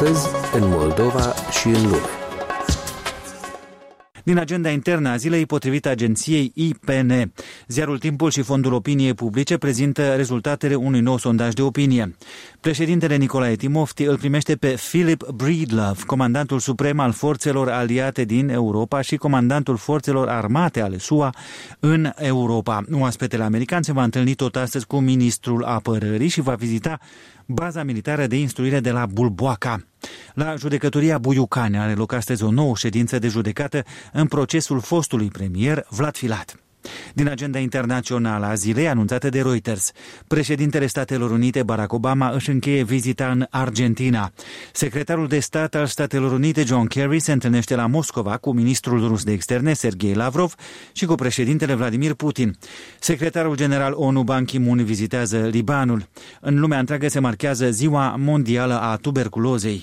astăzi, în Moldova și în lume. Din agenda internă a zilei, potrivit agenției IPN, ziarul Timpul și Fondul Opiniei Publice prezintă rezultatele unui nou sondaj de opinie. Președintele Nicolae Timofti îl primește pe Philip Breedlove, comandantul suprem al forțelor aliate din Europa și comandantul forțelor armate ale SUA în Europa. Oaspetele american se va întâlni tot astăzi cu ministrul apărării și va vizita baza militară de instruire de la Bulboaca. La judecătoria Buiucane are loc astăzi o nouă ședință de judecată în procesul fostului premier Vlad Filat. Din agenda internațională a zilei anunțată de Reuters, președintele Statelor Unite Barack Obama își încheie vizita în Argentina. Secretarul de stat al Statelor Unite John Kerry se întâlnește la Moscova cu ministrul rus de externe Sergei Lavrov și cu președintele Vladimir Putin. Secretarul general ONU Ban Ki-moon vizitează Libanul. În lumea întreagă se marchează Ziua Mondială a Tuberculozei.